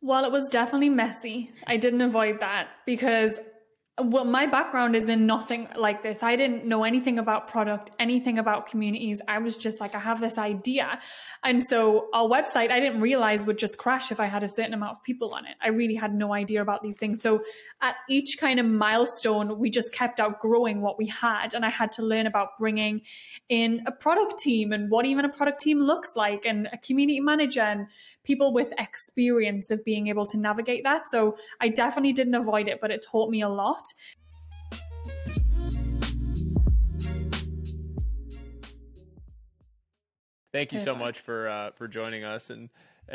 Well, it was definitely messy. I didn't avoid that because my background is in nothing like this. I didn't know anything about product, anything about communities. I was just like, I have this idea. And so our website, I didn't realize would just crash if I had a certain amount of people on it. I really had no idea about these things. So at each kind of milestone, we just kept outgrowing what we had. And I had to learn about bringing in a product team and what even a product team looks like, and a community manager and people with experience of being able to navigate that. So I definitely didn't avoid it, but it taught me a lot. Thank you so much for joining us, and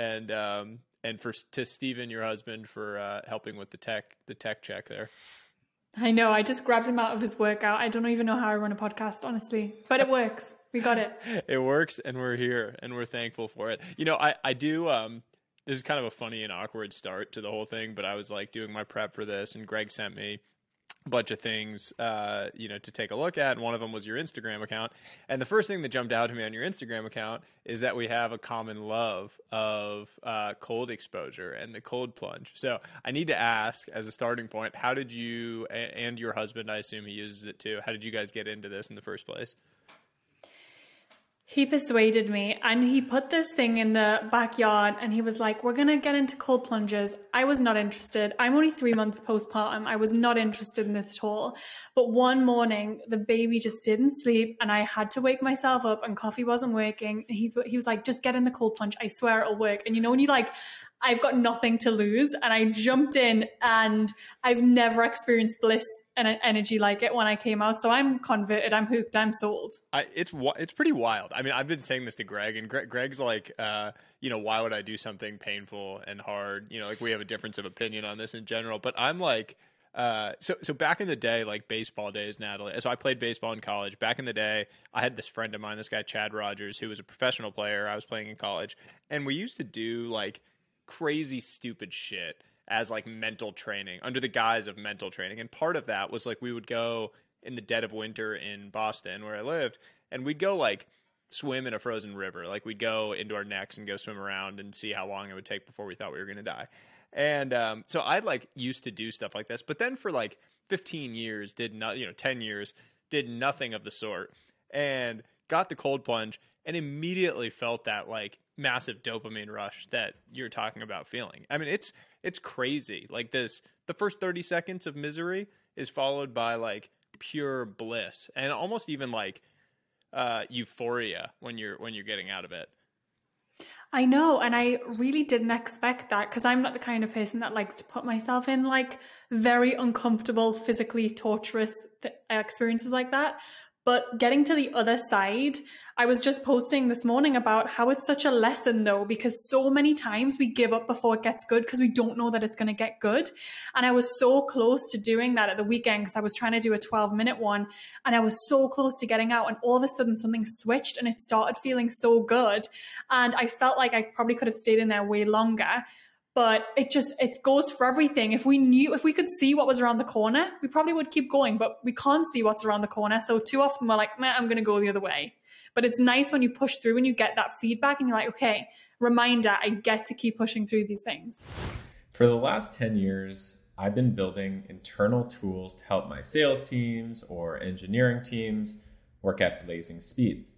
to Stephen, your husband, for helping with the tech check there. I know. I just grabbed him out of his workout. I don't even know how I run a podcast, honestly, but it works. We got it. It works, and we're here, and we're thankful for it. You know, I do. This is kind of a funny and awkward start to the whole thing, but I was like doing my prep for this, and Greg sent me a bunch of things, to take a look at. And one of them was your Instagram account. And the first thing that jumped out to me on your Instagram account is that we have a common love of cold exposure and the cold plunge. So I need to ask, as a starting point, how did you, and your husband, I assume he uses it too, how did you guys get into this in the first place? He persuaded me, and he put this thing in the backyard, and he was like, we're going to get into cold plunges. I was not interested. I'm only 3 months postpartum. I was not interested in this at all. But one morning, the baby just didn't sleep, and I had to wake myself up, and coffee wasn't working. And he was like, just get in the cold plunge. I swear it'll work. And you know, when you like, I've got nothing to lose. And I jumped in, and I've never experienced bliss and energy like it when I came out. So I'm converted. I'm hooked. I'm sold. It's pretty wild. I mean, I've been saying this to Greg, and Greg's like, why would I do something painful and hard? You know, like, we have a difference of opinion on this in general, but I'm like, so back in the day, like baseball days, Natalie. So I played baseball in college. Back in the day, I had this friend of mine, this guy, Chad Rogers, who was a professional player. I was playing in college, and we used to do like crazy stupid shit as like mental training, under the guise of mental training. And part of that was like, we would go in the dead of winter in Boston, where I lived, and we'd go like swim in a frozen river. Like, we'd go into our necks and go swim around and see how long it would take before we thought we were going to die. And so I'd like used to do stuff like this, but then for like 15 years, 10 years, did nothing of the sort, and got the cold plunge and immediately felt that like massive dopamine rush that you're talking about feeling. I mean, it's crazy. Like the first 30 seconds of misery is followed by like pure bliss, and almost even like euphoria when you're getting out of it. I know. And I really didn't expect that, because I'm not the kind of person that likes to put myself in like very uncomfortable, physically torturous experiences like that. But getting to the other side, I was just posting this morning about how it's such a lesson though, because so many times we give up before it gets good because we don't know that it's going to get good. And I was so close to doing that at the weekend, because I was trying to do a 12-minute one, and I was so close to getting out, and all of a sudden something switched and it started feeling so good. And I felt like I probably could have stayed in there way longer. But it goes for everything. If we could see what was around the corner, we probably would keep going, but we can't see what's around the corner. So too often we're like, I'm going to go the other way. But it's nice when you push through and you get that feedback and you're like, okay, reminder, I get to keep pushing through these things. For the last 10 years, I've been building internal tools to help my sales teams or engineering teams work at blazing speeds.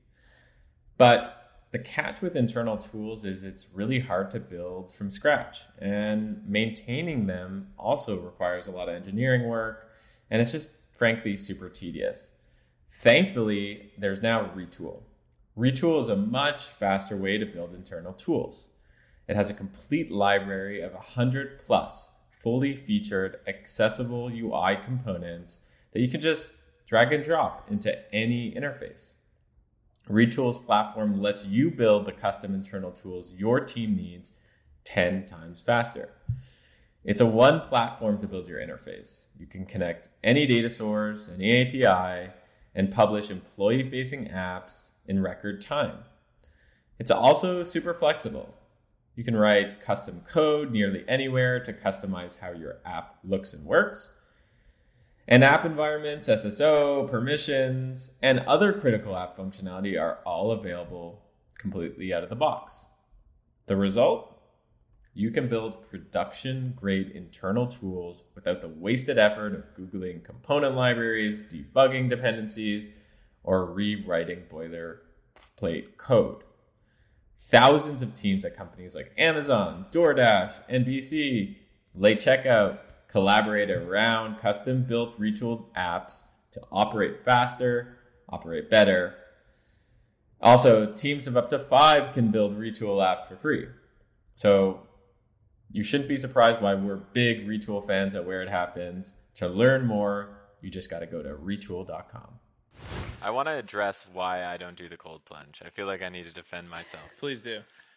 But the catch with internal tools is it's really hard to build from scratch, and maintaining them also requires a lot of engineering work, and it's just frankly super tedious. Thankfully, there's now Retool. Retool is a much faster way to build internal tools. It has a complete library of 100 plus fully featured accessible UI components that you can just drag and drop into any interface. Retool's platform lets you build the custom internal tools your team needs 10 times faster. It's a one platform to build your interface. You can connect any data source, any API, and publish employee-facing apps in record time. It's also super flexible. You can write custom code nearly anywhere to customize how your app looks and works. And app environments, SSO, permissions, and other critical app functionality are all available completely out of the box. The result? you can build production-grade internal tools without the wasted effort of Googling component libraries, debugging dependencies, or rewriting boilerplate code. Thousands of teams at companies like Amazon, DoorDash, NBC, Late Checkout collaborate around custom-built retooled apps to operate faster, operate better. Also, teams of up to 5 can build retool apps for free. So you shouldn't be surprised why we're big retool fans at Where It Happens. To learn more, you just got to go to retool.com. I want to address why I don't do the cold plunge. I feel like I need to defend myself. Please do.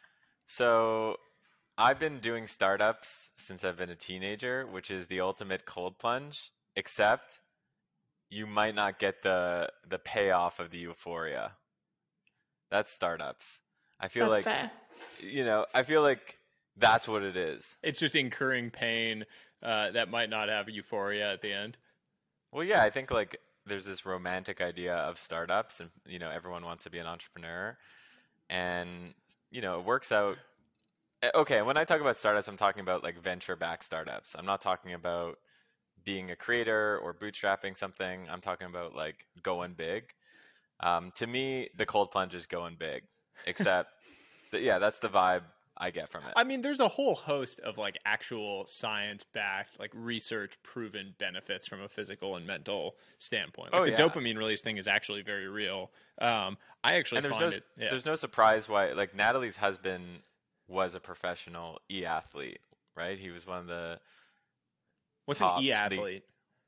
So I've been doing startups since I've been a teenager, which is the ultimate cold plunge, except you might not get the payoff of the euphoria. That's startups. I feel That's like, fair. I feel like that's what it is. It's just incurring pain that might not have euphoria at the end. Well, yeah, I think like there's this romantic idea of startups and, everyone wants to be an entrepreneur and, it works out. Okay, when I talk about startups, I'm talking about like venture-backed startups. I'm not talking about being a creator or bootstrapping something. I'm talking about like going big. To me, the cold plunge is going big, except that's the vibe I get from it. I mean, there's a whole host of like actual science-backed, like research-proven benefits from a physical and mental standpoint. Like the dopamine release thing is actually very real. I actually find it. Yeah. There's no surprise why. Like Natalie's husband was a professional e-athlete, right? He was one of the. What's an e-athlete?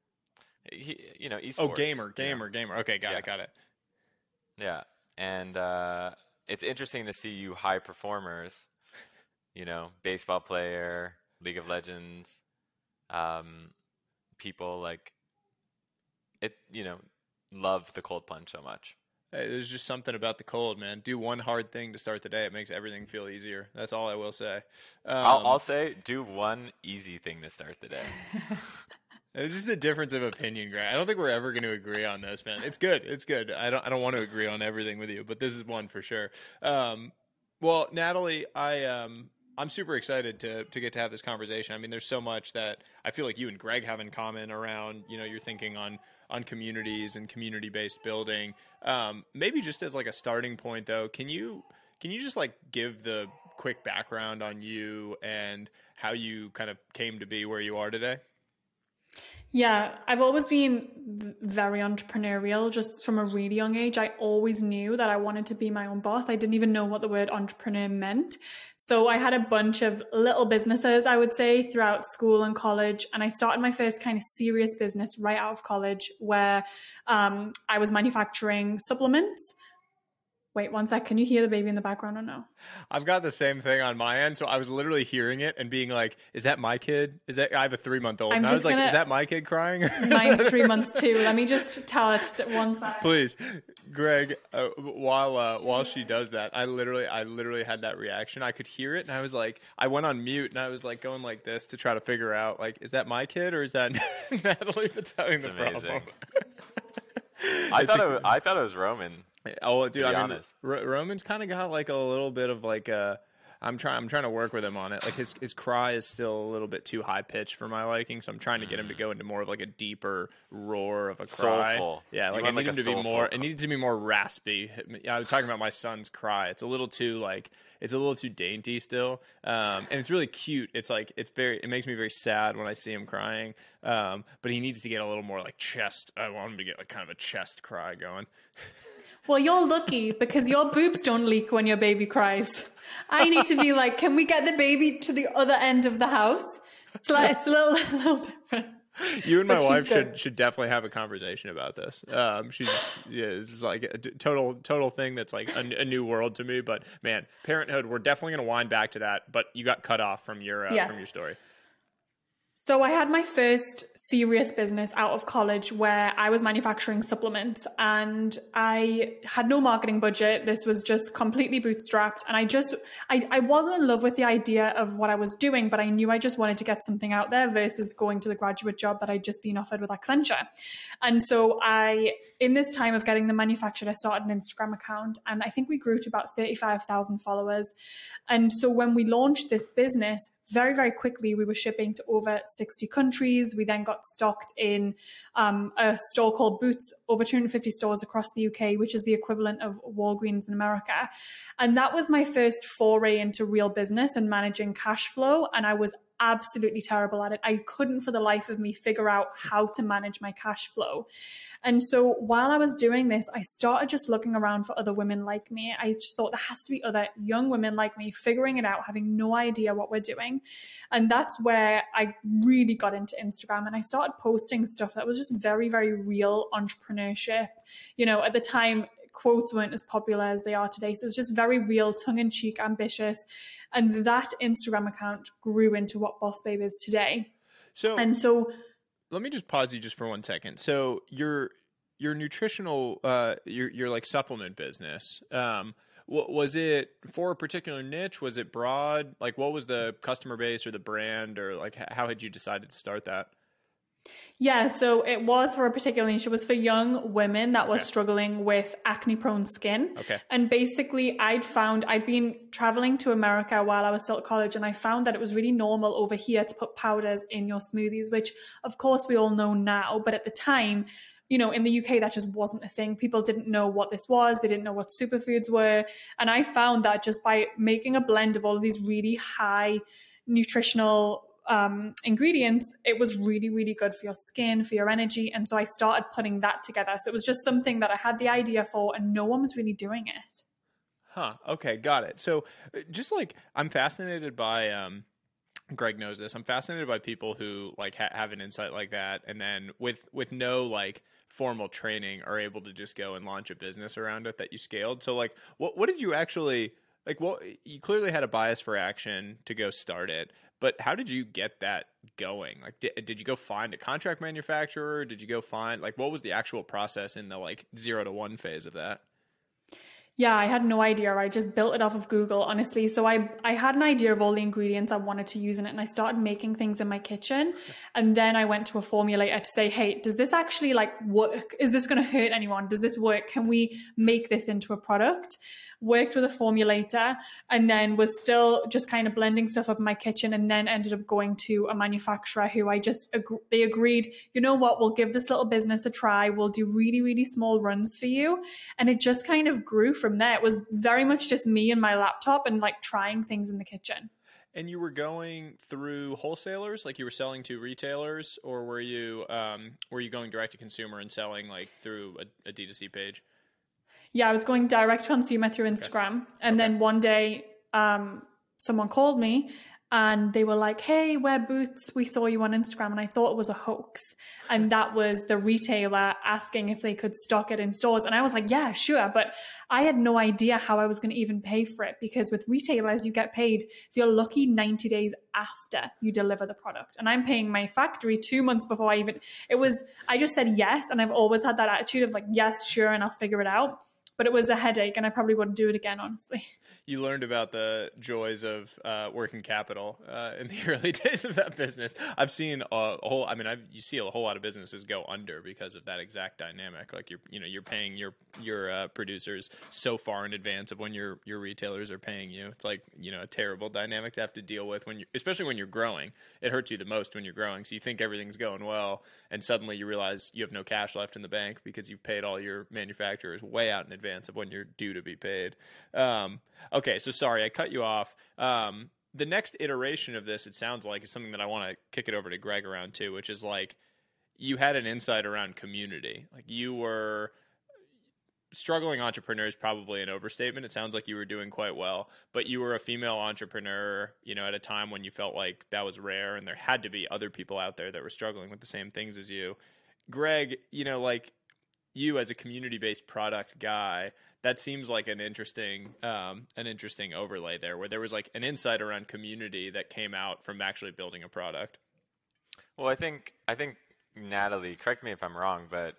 Esports. Oh, gamer. Okay, got it. Yeah, and it's interesting to see you high performers. Baseball player, League of Legends, people like it, love the cold plunge so much. Hey, there's just something about the cold, man. Do one hard thing to start the day. It makes everything feel easier. That's all I will say. I'll say do one easy thing to start the day. It's just a difference of opinion, Greg. I don't think we're ever going to agree on this, man. It's good. I don't want to agree on everything with you, but this is one for sure. Well, Natalie, I'm super excited to get to have this conversation. I mean, there's so much that I feel like you and Greg have in common around, your thinking on communities and community-based building. Maybe just as like a starting point though, can you just like give the quick background on you and how you kind of came to be where you are today? Yeah, I've always been very entrepreneurial, just from a really young age. I always knew that I wanted to be my own boss. I didn't even know what the word entrepreneur meant. So I had a bunch of little businesses, I would say, throughout school and college. And I started my first kind of serious business right out of college where I was manufacturing supplements. Wait, one sec. Can you hear the baby in the background or no? I've got the same thing on my end. So I was literally hearing it and being like, is that my kid? I have a 3-month-old. And I was like, is that my kid crying? Mine's 3 months too. Let me just tell it one sec. Please. Greg, while she does that, I literally had that reaction. I could hear it and I was like, I went on mute and I was like going like this to try to figure out like, is that my kid or is that Natalie that's having the problem? I thought it was Roman. Oh, dude, honest. Roman's kind of got like a little bit of like I'm trying to work with him on it. Like his cry is still a little bit too high pitched for my liking, so I'm trying to get him to go into more of like a deeper roar of a cry. Soulful. Yeah, like I need him to be more. It needs to be more raspy. I was talking about my son's cry. It's a little too dainty still, and it's really cute. It makes me very sad when I see him crying. But he needs to get a little more like chest. I want him to get like kind of a chest cry going. Well, you're lucky because your boobs don't leak when your baby cries. I need to be like, can we get the baby to the other end of the house? It's a little different. You and my wife should definitely have a conversation about this. It's like a total thing that's like a new world to me. But man, parenthood, we're definitely going to wind back to that. But you got cut off from your story. So I had my first serious business out of college where I was manufacturing supplements and I had no marketing budget. This was just completely bootstrapped. And I wasn't in love with the idea of what I was doing, but I knew I just wanted to get something out there versus going to the graduate job that I'd just been offered with Accenture. And so in this time of getting them manufactured, I started an Instagram account and I think we grew to about 35,000 followers. And so when we launched this business, very, very quickly we were shipping to over 60 countries. We then got stocked in a store called Boots, over 250 stores across the UK, which is the equivalent of Walgreens in America. And that was my first foray into real business and managing cash flow. And I was absolutely terrible at it. I couldn't for the life of me figure out how to manage my cash flow. And so while I was doing this, I started just looking around for other women like me. I just thought there has to be other young women like me figuring it out, having no idea what we're doing. And that's where I really got into Instagram, and I started posting stuff that was just very, very real entrepreneurship. You know, at the time, quotes weren't as popular as they are today. So it was just very real, tongue-in-cheek, ambitious. And that Instagram account grew into what Boss Babe is today. So let me just pause you just for 1 second. So your nutritional, your like supplement business, was it for a particular niche? Was it broad? Like, what was the customer base or the brand, or like how had you decided to start that? Yeah, so it was for a particular niche. It was for young women that were struggling with acne-prone skin. Okay. And basically, I'd been traveling to America while I was still at college, and I found that it was really normal over here to put powders in your smoothies, which, of course, we all know now. But at the time, you know, in the UK, that just wasn't a thing. People didn't know what this was. They didn't know what superfoods were. And I found that just by making a blend of all of these really high nutritional ingredients, it was really, really good for your skin, for your energy. And so I started putting that together. So it was just something that I had the idea for, and no one was really doing it. Huh. Okay. Got it. So just like, I'm fascinated by, Greg knows this. I'm fascinated by people who like have an insight like that, and then with no like formal training are able to just go and launch a business around it that you scaled. So like, what did you actually like? What, you clearly had a bias for action to go start it, but how did you get that going? Like, did you go find a contract manufacturer? Did you go find, like, what was the actual process in the like 0 to 1 phase of that? Yeah, I had no idea. I just built it off of Google, honestly. So I had an idea of all the ingredients I wanted to use in it, and I started making things in my kitchen. And then I went to a formulator to say, hey, does this actually like work? Is this going to hurt anyone? Does this work? Can we make this into a product? Worked with a formulator, and then was still just kind of blending stuff up in my kitchen, and then ended up going to a manufacturer who they agreed, you know what, we'll give this little business a try. We'll do really, really small runs for you. And it just kind of grew from there. It was very much just me and my laptop and like trying things in the kitchen. And you were going through wholesalers, like you were selling to retailers, or were you going direct to consumer and selling like through a D2C page? Yeah, I was going direct to consumer through Instagram. And then one day, someone called me and they were like, hey, wear Boots. We saw you on Instagram. And I thought it was a hoax. And that was the retailer asking if they could stock it in stores. And I was like, yeah, sure. But I had no idea how I was going to even pay for it, because with retailers, you get paid, if you're lucky, 90 days after you deliver the product. And I'm paying my factory 2 months before I just said yes. And I've always had that attitude of like, yes, sure. And I'll figure it out. But it was a headache, and I probably wouldn't do it again, honestly. You learned about the joys of working capital in the early days of that business. I've seen you see a whole lot of businesses go under because of that exact dynamic. Like you're paying your producers so far in advance of when your retailers are paying you. It's like, a terrible dynamic to have to deal with especially when you're growing. It hurts you the most when you're growing. So you think everything's going well, and suddenly you realize you have no cash left in the bank because you've paid all your manufacturers way out in advance of when you're due to be paid. Okay, so sorry, I cut you off. The next iteration of this, it sounds like, is something that I want to kick it over to Greg around too, which is like, you had an insight around community. Like, you were struggling entrepreneur is probably an overstatement. It sounds like you were doing quite well, but you were a female entrepreneur, at a time when you felt like that was rare and there had to be other people out there that were struggling with the same things as you. Greg, like you as a community-based product guy, that seems like an interesting overlay there, where there was like an insight around community that came out from actually building a product. Well, I think Natalie, correct me if I'm wrong, but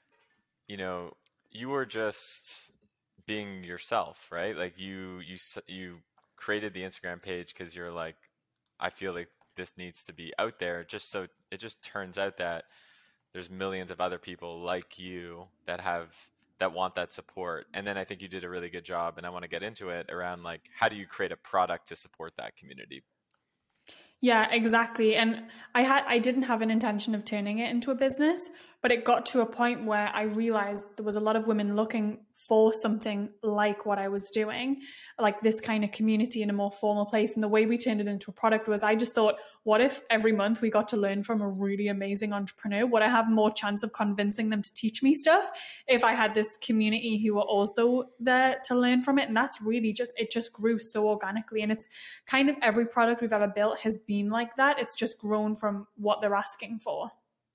you were just being yourself, right? Like you created the Instagram page because you're like, I feel like this needs to be out there. Just so it just turns out that there's millions of other people like you that want that support. And then I think you did a really good job, and I want to get into it around like, how do you create a product to support that community? Yeah, exactly. And I didn't have an intention of turning it into a business, but it got to a point where I realized there was a lot of women looking for something like what I was doing, like this kind of community in a more formal place. And the way we turned it into a product was I just thought, what if every month we got to learn from a really amazing entrepreneur? Would I have more chance of convincing them to teach me stuff if I had this community who were also there to learn from it? And that's really it just grew so organically. And it's kind of every product we've ever built has been like that. It's just grown from what they're asking for.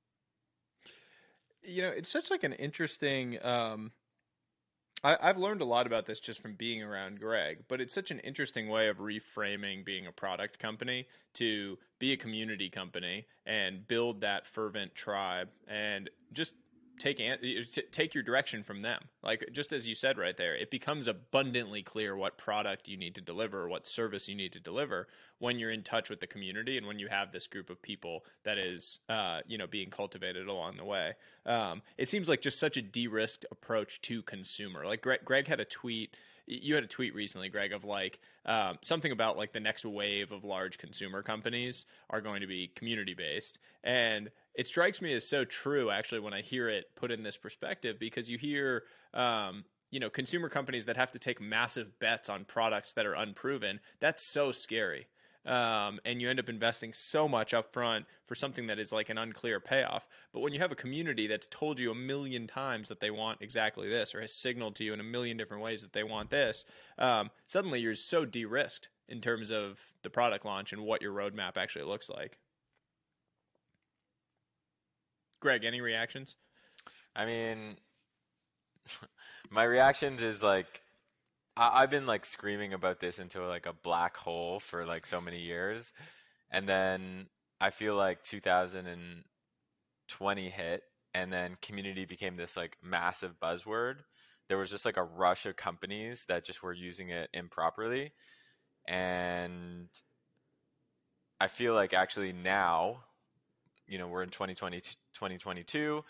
It's such like an interesting, I've learned a lot about this just from being around Greg, but it's such an interesting way of reframing being a product company to be a community company and build that fervent tribe and just take your direction from them. Like, just as you said right there, it becomes abundantly clear what product you need to deliver, what service you need to deliver when you're in touch with the community and when you have this group of people that is, being cultivated along the way. It seems like just such a de-risked approach to consumer. Like Greg had a tweet. You had a tweet recently, Greg, of like something about like the next wave of large consumer companies are going to be community based. And it strikes me as so true, actually, when I hear it put in this perspective, because you hear, consumer companies that have to take massive bets on products that are unproven. That's so scary. And you end up investing so much up front for something that is like an unclear payoff. But when you have a community that's told you a million times that they want exactly this, or has signaled to you in a million different ways that they want this, suddenly you're so de-risked in terms of the product launch and what your roadmap actually looks like. Greg, any reactions? I mean, my reactions is like, I've been like screaming about this into like a black hole for like so many years. And then I feel like 2020 hit, and then community became this like massive buzzword. There was just like a rush of companies that just were using it improperly. And I feel like actually now, we're in 2022.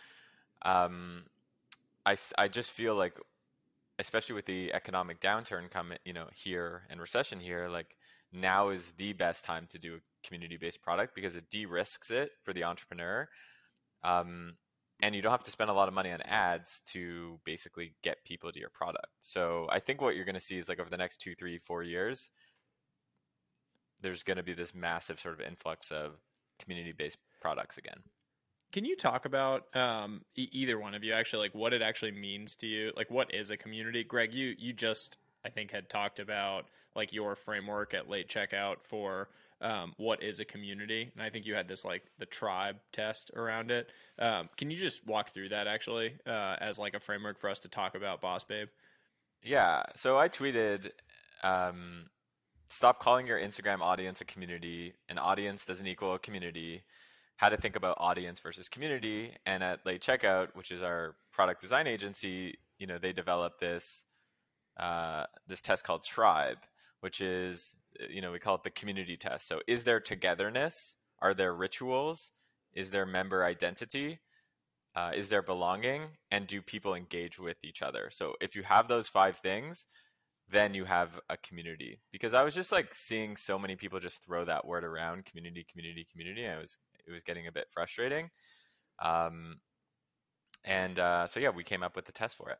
I just feel like, especially with the economic downturn coming, here, and recession here, like now is the best time to do a community-based product because it de-risks it for the entrepreneur. And you don't have to spend a lot of money on ads to basically get people to your product. So I think what you're going to see is like over the next 2, 3, 4 years, there's going to be this massive sort of influx of community-based products again. Can you talk about either one of you actually, like what it actually means to you? Like what is a community? Greg, you just, I think, had talked about like your framework at Late Checkout for what is a community. And I think you had this like the tribe test around it. Can you just walk through that actually as like a framework for us to talk about Boss Babe? Yeah. So I tweeted, stop calling your Instagram audience a community. An audience doesn't equal a community. How to think about audience versus community. And at Late Checkout, which is our product design agency, they developed this test called Tribe, which is, we call it the community test. So is there togetherness? Are there rituals? Is there member identity? Is there belonging? And do people engage with each other? So if you have those 5 things, then you have a community. Because I was just like seeing so many people just throw that word around, community, community, community. And it was getting a bit frustrating. So yeah, we came up with the test for it.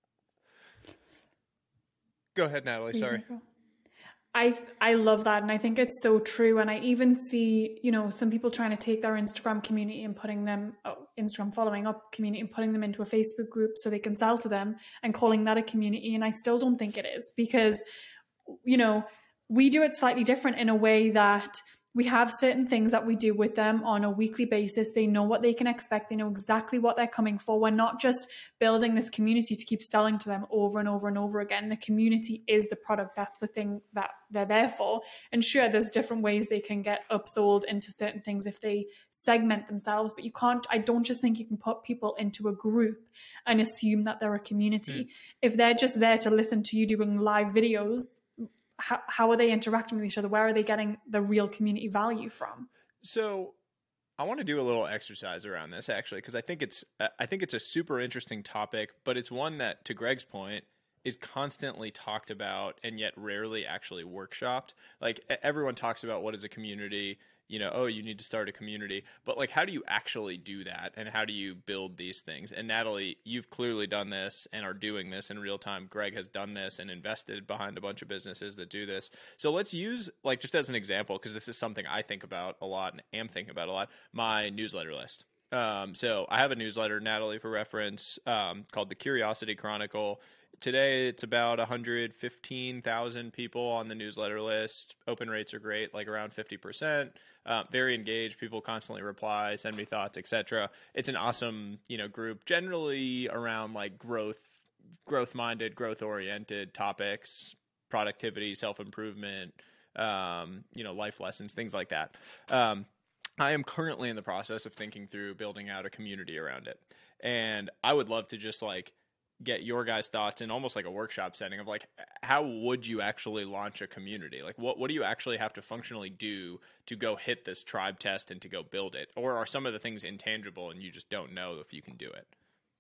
Go ahead, Natalie. Sorry. I love that. And I think it's so true. And I even see, some people trying to take their Instagram community and putting them, Instagram following up community and putting them into a Facebook group so they can sell to them and calling that a community. And I still don't think it is because, we do it slightly different in a way that we have certain things that we do with them on a weekly basis. They know what they can expect. They know exactly what they're coming for. We're not just building this community to keep selling to them over and over and over again. The community is the product. That's the thing that they're there for. And sure, there's different ways they can get upsold into certain things if they segment themselves, but I don't just think you can put people into a group and assume that they're a community. If they're just there to listen to you doing live videos, how are they interacting with each other? Where are they getting the real community value from? So I want to do a little exercise around this actually, because I think it's a super interesting topic, but it's one that, to Greg's point, is constantly talked about and yet rarely actually workshopped. Like everyone talks about what is a community, oh, you need to start a community. But like, how do you actually do that? And how do you build these things? And Natalie, you've clearly done this and are doing this in real time. Greg has done this and invested behind a bunch of businesses that do this. So let's use, like, just as an example, because this is something I think about a lot and am thinking about a lot, my newsletter list. So I have a newsletter, Natalie, for reference, called The Curiosity Chronicle. Today, it's about 115,000 people on the newsletter list. Open rates are great, like around 50%. Very engaged. People constantly reply, send me thoughts, etc. It's an awesome, group, generally around like growth-minded, growth-oriented topics, productivity, self-improvement, life lessons, things like that. I am currently in the process of thinking through building out a community around it. And I would love to just like get your guys' thoughts in almost like a workshop setting of like, how would you actually launch a community? Like, what do you actually have to functionally do to go hit this tribe test and to go build it? Or are some of the things intangible and you just don't know if you can do it?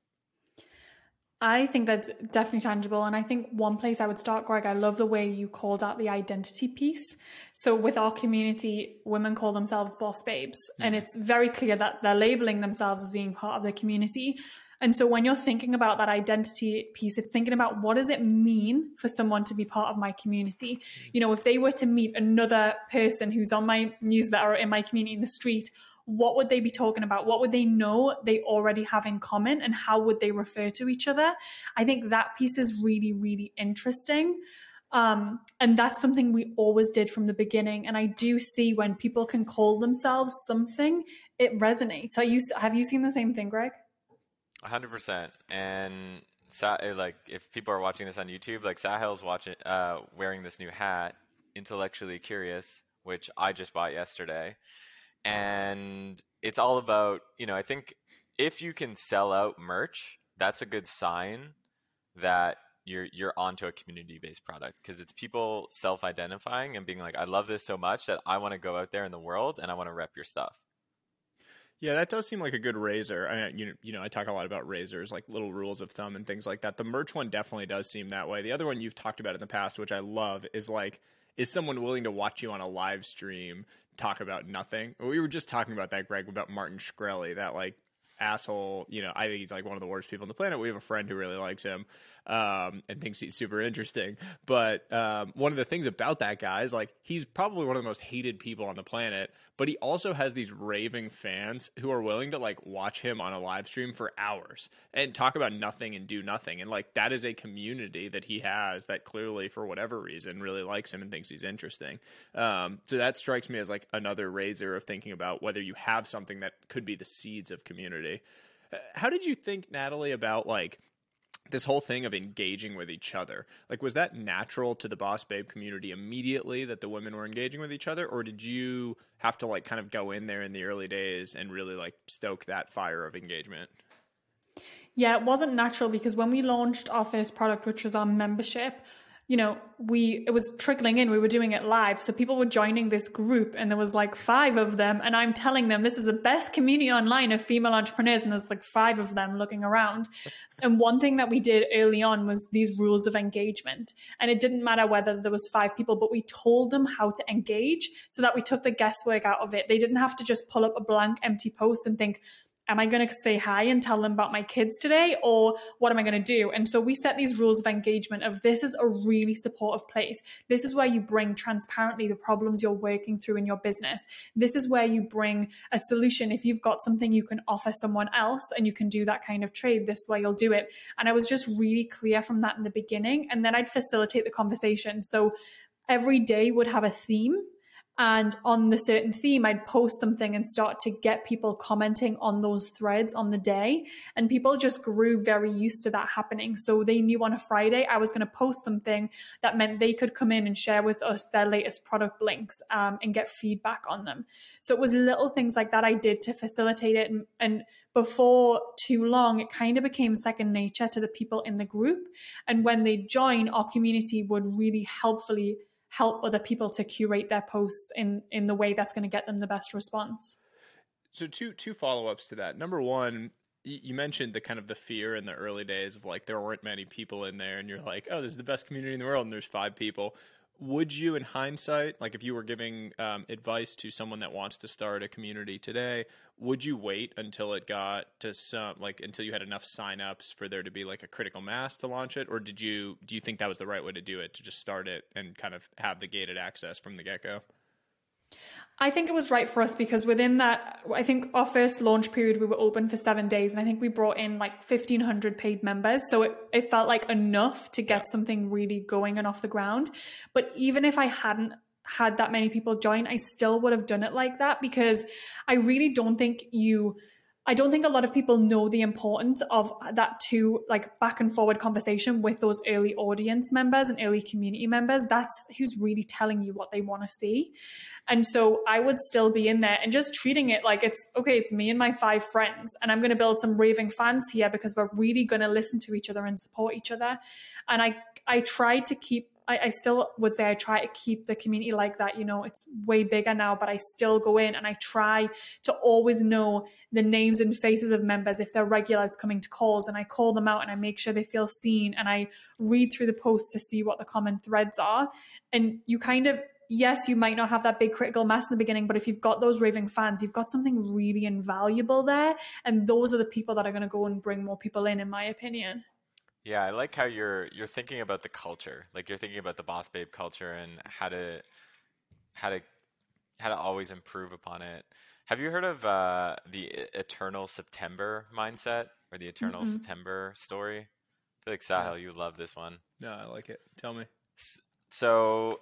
I think that's definitely tangible. And I think one place I would start, Greg, I love the way you called out the identity piece. So with our community, women call themselves boss babes. And it's very clear that they're labeling themselves as being part of the community. And so when you're thinking about that identity piece, it's thinking about what does it mean for someone to be part of my community? If they were to meet another person who's on my newsletter or in my community in the street, what would they be talking about? What would they know they already have in common, and how would they refer to each other? I think that piece is really, really interesting. And that's something we always did from the beginning. And I do see when people can call themselves something, it resonates. Have you seen the same thing, Greg? 100%. And like, if people are watching this on YouTube, like Sahil's wearing this new hat, Intellectually Curious, which I just bought yesterday. And it's all about, I think if you can sell out merch, that's a good sign that you're onto a community-based product, because it's people self-identifying and being like, I love this so much that I want to go out there in the world and I want to rep your stuff. Yeah, that does seem like a good razor. I talk a lot about razors, like little rules of thumb and things like that. The merch one definitely does seem that way. The other one you've talked about in the past, which I love, is like, is someone willing to watch you on a live stream talk about nothing? We were just talking about that, Greg, about Martin Shkreli, that like asshole. I think he's like one of the worst people on the planet. We have a friend who really likes him and thinks he's super interesting. But one of the things about that guy is like, he's probably one of the most hated people on the planet, but he also has these raving fans who are willing to like watch him on a live stream for hours and talk about nothing and do nothing. And like, that is a community that he has that clearly, for whatever reason, really likes him and thinks he's interesting. So that strikes me as like another razor of thinking about whether you have something that could be the seeds of community. How did you think, Natalie, about like this whole thing of engaging with each other? Like, was that natural to the Boss Babe community immediately that the women were engaging with each other? Or did you have to like kind of go in there in the early days and really like stoke that fire of engagement? Yeah, it wasn't natural, because when we launched our first product, which was our membership, it was trickling in. We were doing it live. So people were joining this group, and there was like 5 of them. And I'm telling them, this is the best community online of female entrepreneurs. And there's like 5 of them looking around. And one thing that we did early on was these rules of engagement. And it didn't matter whether there was 5 people, but we told them how to engage so that we took the guesswork out of it. They didn't have to just pull up a blank, empty post and think, am I going to say hi and tell them about my kids today, or what am I going to do? And so we set these rules of engagement of, this is a really supportive place. This is where you bring transparently the problems you're working through in your business. This is where you bring a solution. If you've got something you can offer someone else and you can do that kind of trade, this is where you'll do it. And I was just really clear from that in the beginning. And then I'd facilitate the conversation. So every day would have a theme. And on the certain theme, I'd post something and start to get people commenting on those threads on the day. And people just grew very used to that happening. So they knew on a Friday, I was going to post something that meant they could come in and share with us their latest product links and get feedback on them. So it was little things like that I did to facilitate it. And before too long, it kind of became second nature to the people in the group. And when they join, our community would really helpfully help other people to curate their posts in the way that's going to get them the best response. So two follow-ups to that. Number one, you mentioned the kind of the fear in the early days of like, there weren't many people in there and you're like, oh, this is the best community in the world and there's 5 people. would you, in hindsight, like if you were giving advice to someone that wants to start a community today, would you wait until it got to until you had enough signups for there to be like a critical mass to launch it? Or do you think that was the right way to do it, to just start it and kind of have the gated access from the get-go? I think it was right for us because within that, I think our first launch period, we were open for 7 days, and I think we brought in like 1,500 paid members. So it felt like enough to get something really going and off the ground. But even if I hadn't had that many people join, I still would have done it like that, because I really don't think I don't think a lot of people know the importance of that like back and forward conversation with those early audience members and early community members. That's who's really telling you what they want to see. And so I would still be in there and just treating it like it's me and my 5 friends, and I'm going to build some raving fans here because we're really going to listen to each other and support each other. And I tried to keep, I still would say I try to keep the community like that. It's way bigger now, but I still go in and I try to always know the names and faces of members if they're regulars coming to calls, and I call them out and I make sure they feel seen, and I read through the posts to see what the common threads are. And you kind of, yes, you might not have that big critical mass in the beginning, but if you've got those raving fans, you've got something really invaluable there. And those are the people that are going to go and bring more people in my opinion. Yeah, I like how you're thinking about the culture. Like you're thinking about the Boss Babe culture and how to always improve upon it. Have you heard of the Eternal September mindset or the Eternal September story? I feel like Sahil, you love this one. No, I like it. Tell me. So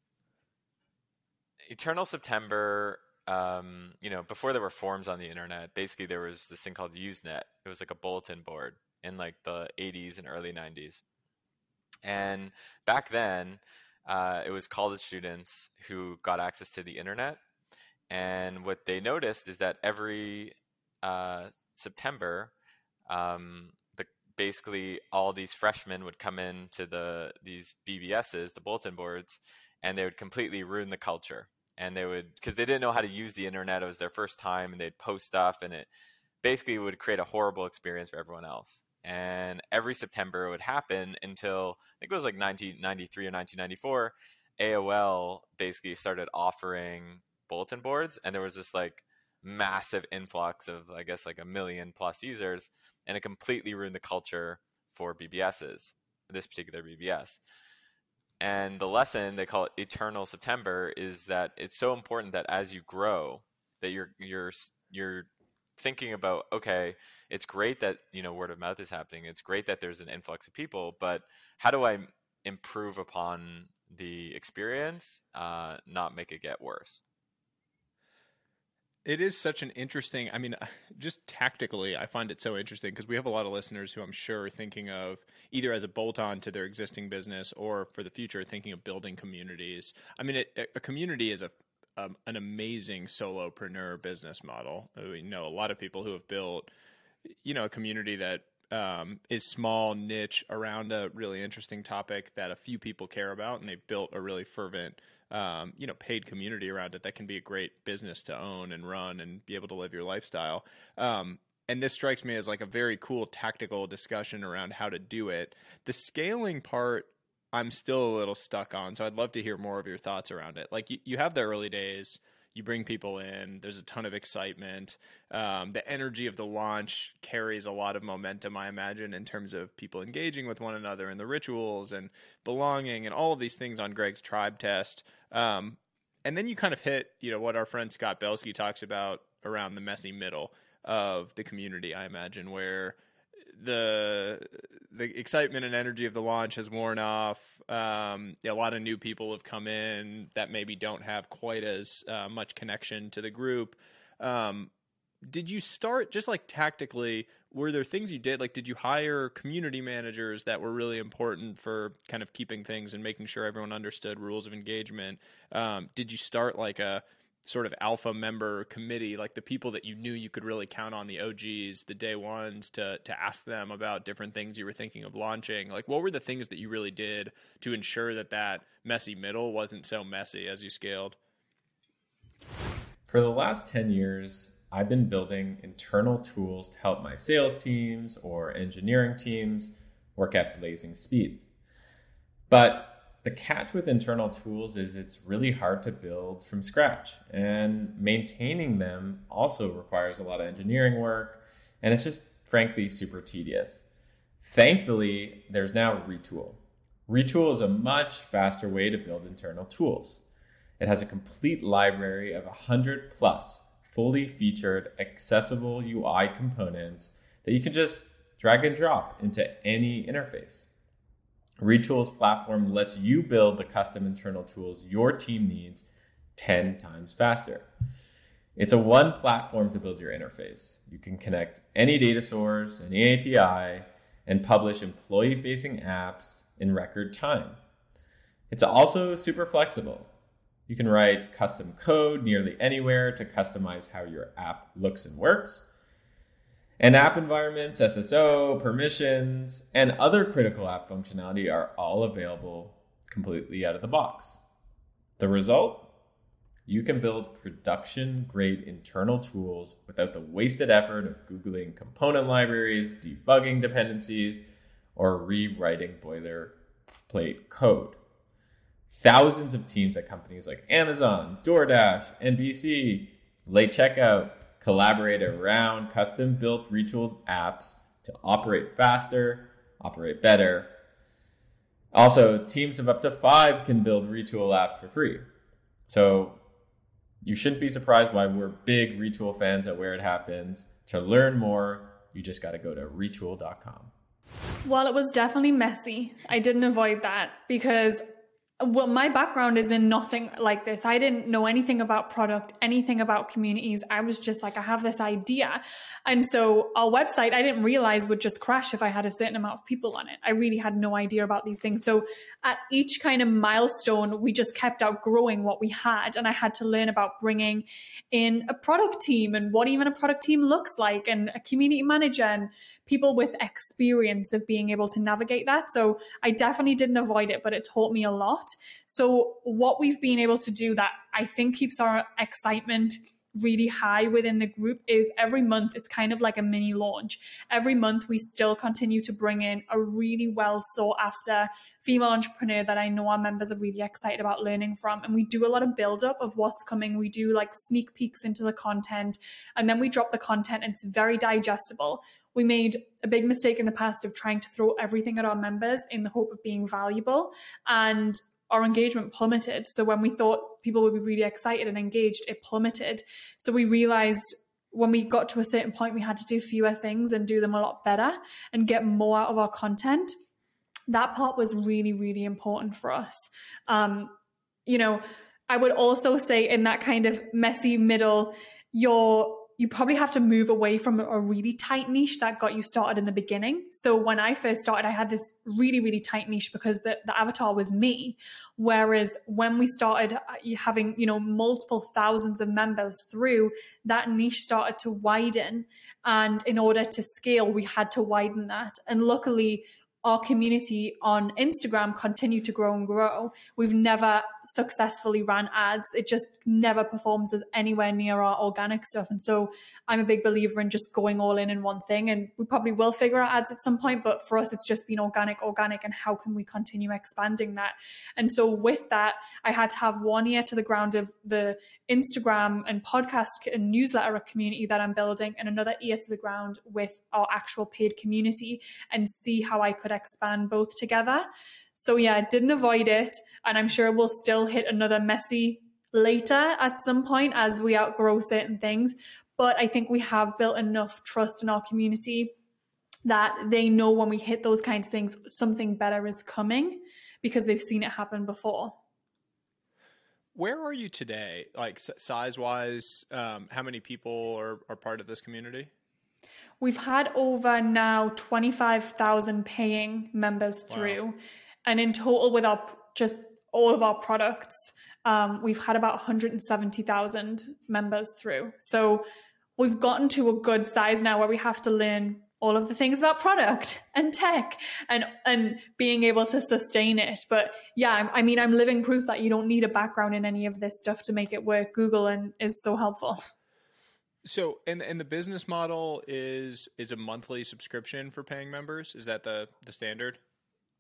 Eternal September, before there were forums on the internet, basically there was this thing called Usenet. It was like a bulletin board in like the 80s and early 90s. And back then, it was college students who got access to the internet. And what they noticed is that every September, basically all these freshmen would come into these BBSs, the bulletin boards, and they would completely ruin the culture. And they would, because they didn't know how to use the internet, it was their first time, and they'd post stuff, and it basically would create a horrible experience for everyone else. And every September it would happen until, I think it was like 1993 or 1994, AOL basically started offering bulletin boards, and there was this like massive influx of, I guess, like 1 million plus users, and it completely ruined the culture for BBSs, this particular BBS. And the lesson, they call it Eternal September, is that it's so important that as you grow, that you're thinking about, okay, it's great that word of mouth is happening. It's great that there's an influx of people, but how do I improve upon the experience, not make it get worse? It is such an interesting, just tactically, I find it so interesting because we have a lot of listeners who I'm sure are thinking of either as a bolt-on to their existing business or for the future thinking of building communities. A community is an amazing solopreneur business model. We know a lot of people who have built, a community that is small, niche around a really interesting topic that a few people care about, and they've built a really fervent paid community around it that can be a great business to own and run and be able to live your lifestyle. And this strikes me as like a very cool tactical discussion around how to do it. The scaling part, I'm still a little stuck on. So I'd love to hear more of your thoughts around it. Like you have the early days, you bring people in, there's a ton of excitement. The energy of the launch carries a lot of momentum, I imagine, in terms of people engaging with one another and the rituals and belonging and all of these things on Greg's tribe test. And then you kind of hit, what our friend Scott Belsky talks about around the messy middle of the community, I imagine, where the excitement and energy of the launch has worn off. A lot of new people have come in that maybe don't have quite as much connection to the group. Did you start just like tactically? Were there things you did? Like, did you hire community managers that were really important for kind of keeping things and making sure everyone understood rules of engagement? Did you start like a sort of alpha member committee, like the people that you knew you could really count on, the OGs, the day ones, to ask them about different things you were thinking of launching? Like, what were the things that you really did to ensure that messy middle wasn't so messy as you scaled? For the last 10 years, I've been building internal tools to help my sales teams or engineering teams work at blazing speeds. But the catch with internal tools is it's really hard to build from scratch, and maintaining them also requires a lot of engineering work, and it's just frankly super tedious. Thankfully, there's now Retool. Retool is a much faster way to build internal tools. It has a complete library of 100 plus fully featured accessible UI components that you can just drag and drop into any interface. Retool's platform lets you build the custom internal tools your team needs 10 times faster. It's a one platform to build your interface. You can connect any data source, any API, and publish employee-facing apps in record time. It's also super flexible. You can write custom code nearly anywhere to customize how your app looks and works. And app environments, SSO, permissions, and other critical app functionality are all available completely out of the box. The result? You can build production-grade internal tools without the wasted effort of Googling component libraries, debugging dependencies, or rewriting boilerplate code. Thousands of teams at companies like Amazon, DoorDash, NBC, Late Checkout collaborate around custom-built retooled apps to operate faster, operate better. Also, teams of up to 5 can build Retool apps for free. So you shouldn't be surprised why we're big Retool fans at Where It Happens. To learn more, you just got to go to retool.com. Well, it was definitely messy. I didn't avoid that because my background is in nothing like this. I didn't know anything about product, anything about communities. I was just like, I have this idea. And so our website, I didn't realize would just crash if I had a certain amount of people on it. I really had no idea about these things. So at each kind of milestone, we just kept outgrowing what we had. And I had to learn about bringing in a product team and what even a product team looks like, and a community manager and people with experience of being able to navigate that. So I definitely didn't avoid it, but it taught me a lot. So what we've been able to do that I think keeps our excitement really high within the group is every month it's kind of like a mini launch. Every month we still continue to bring in a really well sought after female entrepreneur that I know our members are really excited about learning from. And we do a lot of build up of what's coming. We do like sneak peeks into the content, and then we drop the content and it's very digestible. We made a big mistake in the past of trying to throw everything at our members in the hope of being valuable, and our engagement plummeted. So when we thought people would be really excited and engaged, it plummeted. So we realized when we got to a certain point, we had to do fewer things and do them a lot better and get more out of our content. That part was really, really important for us. I would also say in that kind of messy middle, you probably have to move away from a really tight niche that got you started in the beginning. So when I first started, I had this really, really tight niche because the avatar was me. Whereas when we started having, multiple thousands of members through, that niche started to widen. And in order to scale, we had to widen that. And luckily, our community on Instagram continued to grow and grow. We've never successfully ran ads. It just never performs as anywhere near our organic stuff. And so I'm a big believer in just going all in one thing. And we probably will figure out ads at some point, but for us, it's just been organic. And how can we continue expanding that? And so with that, I had to have one ear to the ground of the Instagram and podcast and newsletter community that I'm building, and another ear to the ground with our actual paid community, and see how I could expand both together. So yeah, didn't avoid it. And I'm sure we'll still hit another messy later at some point as we outgrow certain things. But I think we have built enough trust in our community that they know when we hit those kinds of things, something better is coming because they've seen it happen before. Where are you today? Like size-wise, how many people are part of this community? We've had over now 25,000 paying members through. Wow. And in total with just all of our products, we've had about 170,000 members through. So we've gotten to a good size now where we have to learn all of the things about product and tech and being able to sustain it. But yeah, I'm living proof that you don't need a background in any of this stuff to make it work. Google is so helpful. So, and the business model is a monthly subscription for paying members. Is that the standard?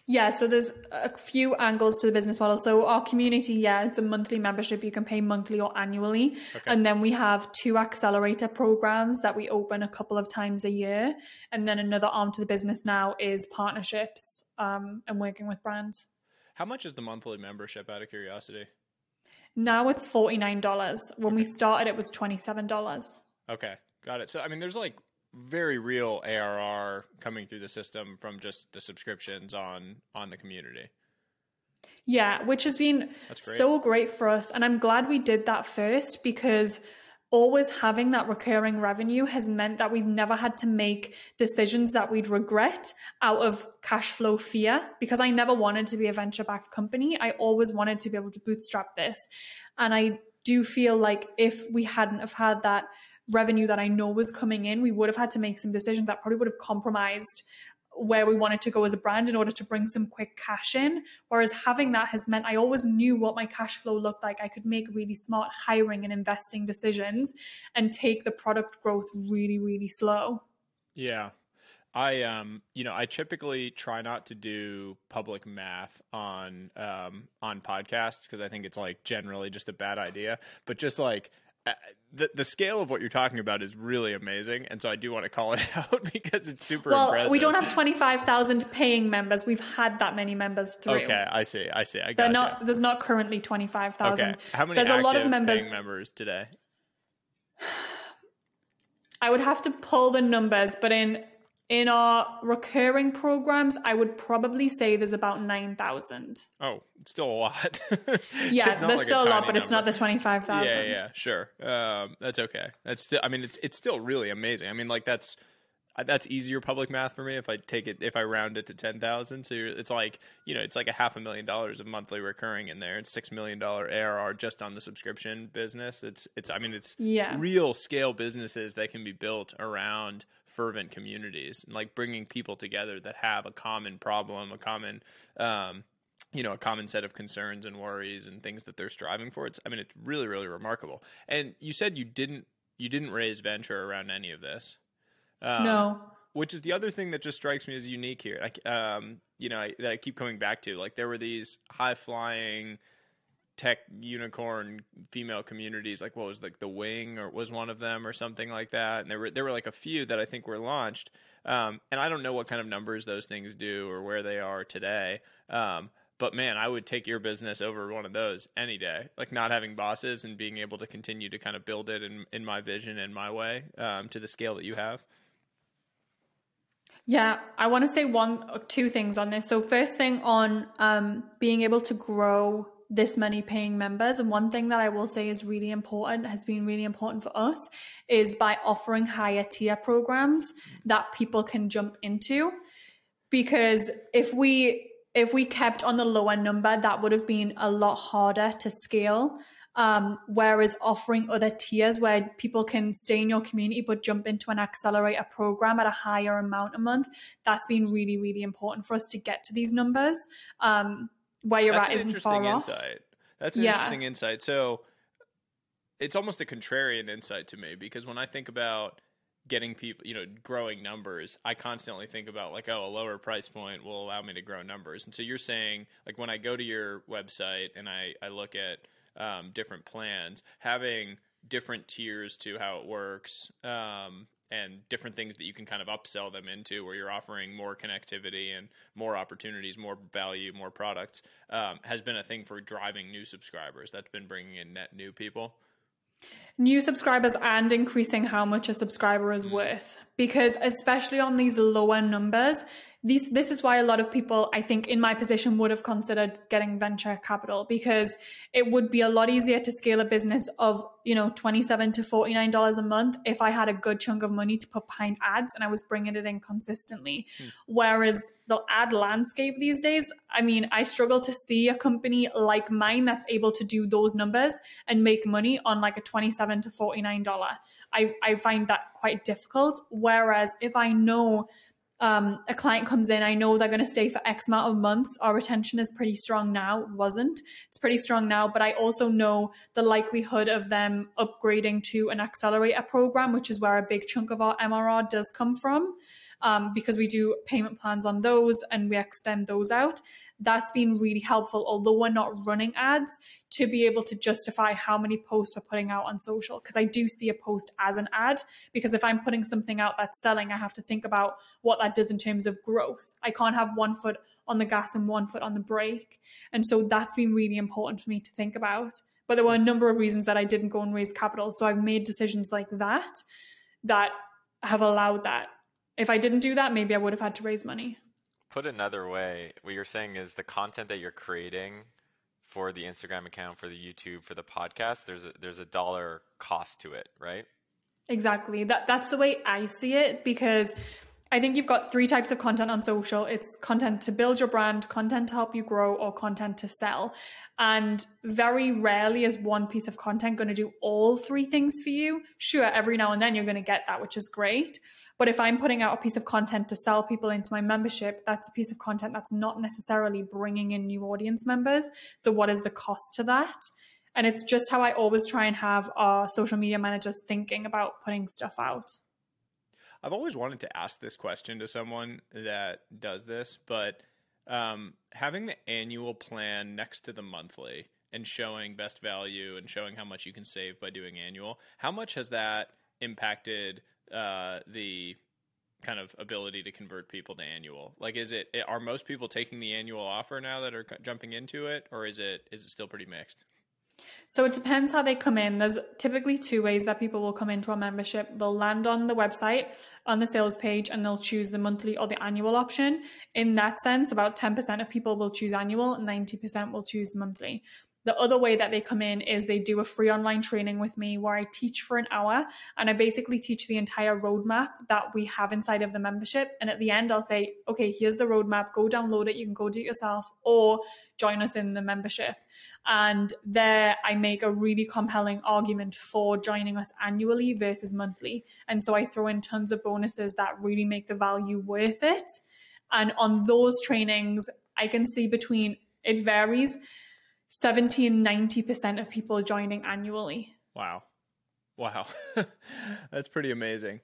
Yeah, so there's a few angles to the business model. So our community, yeah, it's a monthly membership. You can pay monthly or annually. Okay. And then we have 2 accelerator programs that we open a couple of times a year. And then another arm to the business now is partnerships and working with brands. How much is the monthly membership, out of curiosity? Now it's $49. When we started, it was $27. Okay, got it. So, I mean, there's like very real ARR coming through the system from just the subscriptions on the community. Yeah, which has been so great for us. And I'm glad we did that first, because always having that recurring revenue has meant that we've never had to make decisions that we'd regret out of cash flow fear, because I never wanted to be a venture-backed company. I always wanted to be able to bootstrap this. And I do feel like if we hadn't have had that revenue that I know was coming in, we would have had to make some decisions that probably would have compromised where we wanted to go as a brand in order to bring some quick cash in. Whereas having that has meant I always knew what my cash flow looked like. I could make really smart hiring and investing decisions and take the product growth really, really slow. Yeah. I typically try not to do public math on podcasts, because I think it's like generally just a bad idea. But just like the scale of what you're talking about is really amazing, and so I do want to call it out because it's super impressive. We don't have 25,000 paying members. We've had that many members through. Okay, I see. I got There's not currently 25,000. Okay, how many there's a lot of paying members today? I would have to pull the numbers, but in our recurring programs, I would probably say there's about 9,000. Oh, it's still a lot. Yeah, there's still a lot, but it's not the 25,000. Yeah, sure. That's okay. That's still, I mean, it's still really amazing. I mean, like that's easier public math for me if I round it to 10,000. So it's like, it's like $500,000 of monthly recurring in there. It's $6 million ARR just on the subscription business. It's real scale businesses that can be built around fervent communities and like bringing people together that have a common problem, a common set of concerns and worries and things that they're striving for. It's really, really remarkable. And you said you didn't raise venture around any of this. No. Which is the other thing that just strikes me as unique here. That I keep coming back to. Like there were these high flying tech unicorn female communities, like what was like the Wing or was one of them or something like that. And there were like a few that I think were launched. And I don't know what kind of numbers those things do or where they are today. But man, I would take your business over one of those any day, like not having bosses and being able to continue to kind of build it in my vision and my way, to the scale that you have. Yeah, I want to say 1 or 2 things on this. So first thing on being able to grow this many paying members. And one thing that I will say is really important, has been really important for us, is by offering higher tier programs that people can jump into. Because if we kept on the lower number, that would have been a lot harder to scale. Whereas offering other tiers where people can stay in your community but jump into an accelerator program at a higher amount a month, that's been really, really important for us to get to these numbers. Where you're at isn't far off. That's an interesting insight. So it's almost a contrarian insight to me, because when I think about getting people, growing numbers, I constantly think about like, a lower price point will allow me to grow numbers. And so you're saying, like, when I go to your website and I look at different plans, having different tiers to how it works, and different things that you can kind of upsell them into, where you're offering more connectivity and more opportunities, more value, more products, has been a thing for driving new subscribers. That's been bringing in net new people. New subscribers and increasing how much a subscriber is worth. Because especially on these lower numbers, this is why a lot of people, I think, in my position would have considered getting venture capital, because it would be a lot easier to scale a business of, $27 to $49 a month if I had a good chunk of money to put behind ads and I was bringing it in consistently. Whereas the ad landscape these days, I struggle to see a company like mine that's able to do those numbers and make money on like a $27 to $49. I find that quite difficult. Whereas if I know a client comes in, I know they're going to stay for X amount of months. Our retention is pretty strong now. It's pretty strong now, but I also know the likelihood of them upgrading to an accelerator program, which is where a big chunk of our MRR does come from. because we do payment plans on those and we extend those out. That's been really helpful, although we're not running ads, to be able to justify how many posts we're putting out on social. Because I do see a post as an ad, because if I'm putting something out that's selling, I have to think about what that does in terms of growth. I can't have one foot on the gas and one foot on the brake. And so that's been really important for me to think about. But there were a number of reasons that I didn't go and raise capital. So I've made decisions like that have allowed that. If I didn't do that, maybe I would have had to raise money. Put another way, what you're saying is the content that you're creating for the Instagram account, for the YouTube, for the podcast, there's a dollar cost to it, right? Exactly. That's the way I see it, because I think you've got 3 types of content on social. It's content to build your brand, content to help you grow, or content to sell. And very rarely is one piece of content going to do all 3 things for you. Sure, every now and then you're going to get that, which is great. But if I'm putting out a piece of content to sell people into my membership, that's a piece of content that's not necessarily bringing in new audience members. So what is the cost to that? And it's just how I always try and have our social media managers thinking about putting stuff out. I've always wanted to ask this question to someone that does this, but having the annual plan next to the monthly and showing best value and showing how much you can save by doing annual, how much has that impacted the kind of ability to convert people to annual? Like, are most people taking the annual offer now that are jumping into it, or is it still pretty mixed? So it depends how they come in. There's typically 2 ways that people will come into our membership. They'll land on the website, on the sales page, and they'll choose the monthly or the annual option. In that sense, about 10% of people will choose annual, 90% will choose monthly. The other way that they come in is they do a free online training with me where I teach for an hour, and I basically teach the entire roadmap that we have inside of the membership. And at the end, I'll say, okay, here's the roadmap, go download it. You can go do it yourself or join us in the membership. And there I make a really compelling argument for joining us annually versus monthly. And so I throw in tons of bonuses that really make the value worth it. And on those trainings, I can see it varies, 70 and 90% of people joining annually. Wow. That's pretty amazing.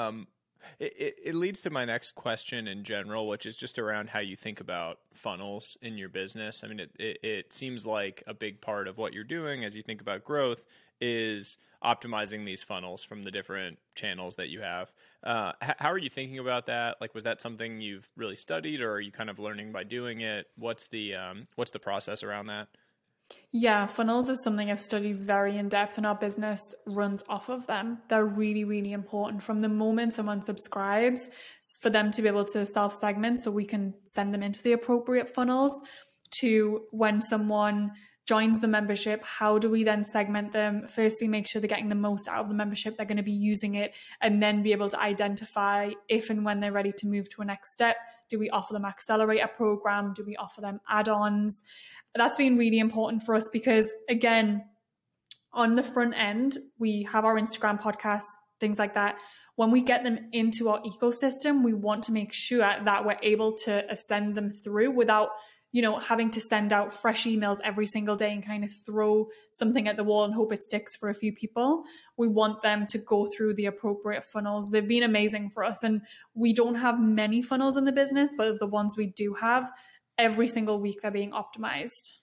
It leads to my next question in general, which is just around how you think about funnels in your business. I mean, it seems like a big part of what you're doing as you think about growth is optimizing these funnels from the different channels that you have. How are you thinking about that? Like, was that something you've really studied, or are you kind of learning by doing it? What's the process around that? Yeah, funnels is something I've studied very in depth, and our business runs off of them. They're really, really important from the moment someone subscribes for them to be able to self-segment so we can send them into the appropriate funnels, to when someone joins the membership, how do we then segment them? Firstly, make sure they're getting the most out of the membership, they're going to be using it, and then be able to identify if and when they're ready to move to a next step. Do we offer them accelerator program? Do we offer them add-ons? That's been really important for us because, again, on the front end, we have our Instagram podcasts, things like that. When we get them into our ecosystem, we want to make sure that we're able to ascend them through without, having to send out fresh emails every single day and kind of throw something at the wall and hope it sticks for a few people. We want them to go through the appropriate funnels. They've been amazing for us. And we don't have many funnels in the business, but of the ones we do have, every single week they're being optimized.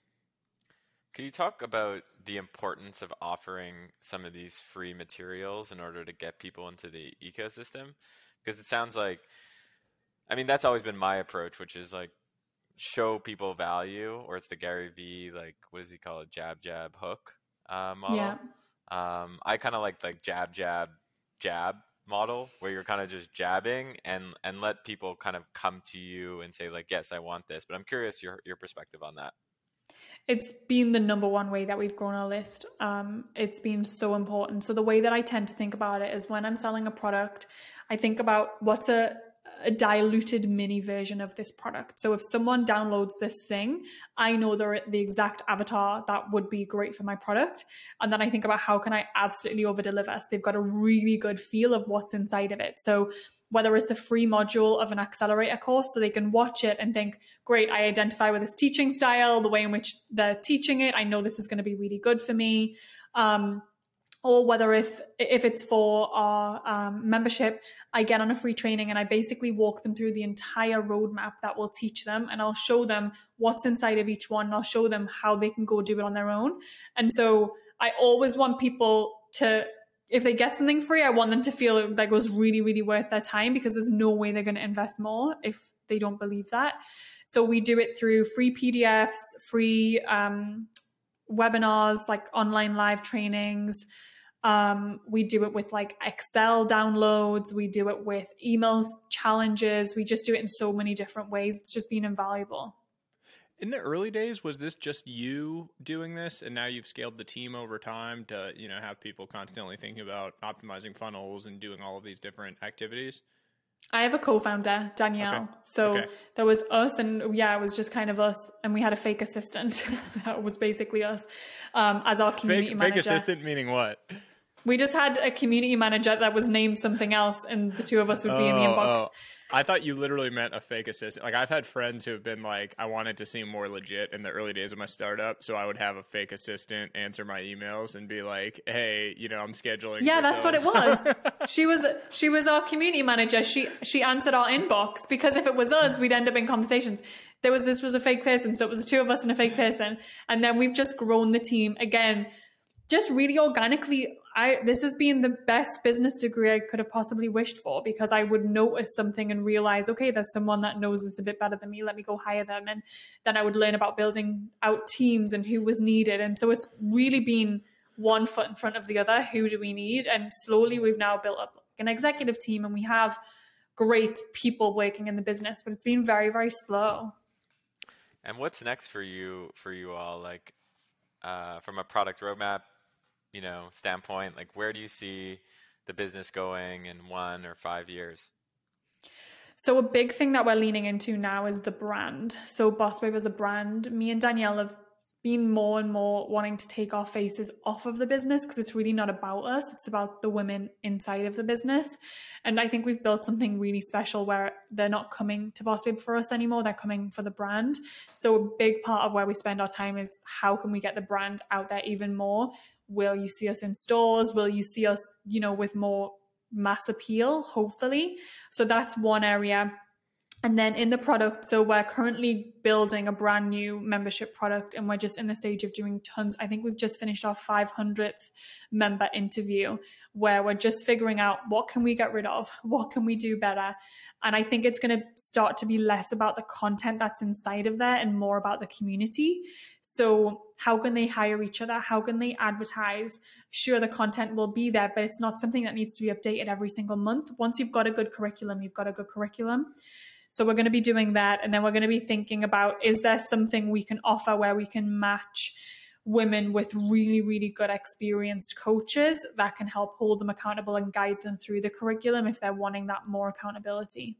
Can you talk about the importance of offering some of these free materials in order to get people into the ecosystem? Because it sounds like, that's always been my approach, which is like show people value, or it's the Gary Vee, like, what does he call it? Jab, jab, hook model. Yeah. I kind of like jab, jab, jab model, where you're kind of just jabbing and let people kind of come to you and say like, yes, I want this. But I'm curious your perspective on that. It's been the number one way that we've grown our list. It's been so important. So the way that I tend to think about it is when I'm selling a product, I think about what's a diluted mini version of this product. So if someone downloads this thing, I know they're the exact avatar that would be great for my product. And then I think about how can I absolutely over deliver so they've got a really good feel of what's inside of it. So whether it's a free module of an accelerator course so they can watch it and think, great, I identify with this teaching style, the way in which they're teaching it. I know this is going to be really good for me. or whether if it's for our membership, I get on a free training and I basically walk them through the entire roadmap that will teach them, and I'll show them what's inside of each one. And I'll show them how they can go do it on their own. And so I always want people to, if they get something free, I want them to feel like it was really, really worth their time, because there's no way they're going to invest more if they don't believe that. So we do it through free PDFs, free webinars, like online live trainings. We do it with like Excel downloads. We do it with emails challenges. We just do it in so many different ways. It's just been invaluable. In the early days, was this just you doing this, and now you've scaled the team over time to, have people constantly thinking about optimizing funnels and doing all of these different activities? I have a co-founder, Danielle. Okay. So there was us, and it was just kind of us, and we had a fake assistant that was basically us as our community manager. Fake assistant meaning what? We just had a community manager that was named something else, and the two of us would be in the inbox. I thought you literally meant a fake assistant. Like, I've had friends who have been like, I wanted to seem more legit in the early days of my startup, so I would have a fake assistant answer my emails and be like, hey, I'm scheduling. Yeah, that's what it was. She was our community manager. She answered our inbox, because if it was us, we'd end up in conversations. This was a fake person, so it was the two of us and a fake person. And then we've just grown the team again, just really organically. This has been the best business degree I could have possibly wished for, because I would notice something and realize, okay, there's someone that knows this a bit better than me. Let me go hire them. And then I would learn about building out teams and who was needed. And so it's really been one foot in front of the other. Who do we need? And slowly we've now built up an executive team, and we have great people working in the business, but it's been very, very slow. And what's next for you all? Like, from a product roadmap, standpoint, like, where do you see the business going in 1 or 5 years? So a big thing that we're leaning into now is the brand. So Boss Babe as a brand, me and Danielle have been more and more wanting to take our faces off of the business, because it's really not about us. It's about the women inside of the business. And I think we've built something really special where they're not coming to Boss Babe for us anymore. They're coming for the brand. So a big part of where we spend our time is, how can we get the brand out there even more? Will you see us in stores? Will you see us, with more mass appeal, hopefully? So that's one area. And then in the product, so we're currently building a brand new membership product, and we're just in the stage of doing tons. I think we've just finished our 500th member interview, where we're just figuring out, what can we get rid of? What can we do better? And I think it's going to start to be less about the content that's inside of there and more about the community. So how can they hire each other? How can they advertise? Sure, the content will be there, but it's not something that needs to be updated every single month. Once you've got a good curriculum, you've got a good curriculum. So we're going to be doing that. And then we're going to be thinking about, is there something we can offer where we can match women with really, really good experienced coaches that can help hold them accountable and guide them through the curriculum if they're wanting that more accountability.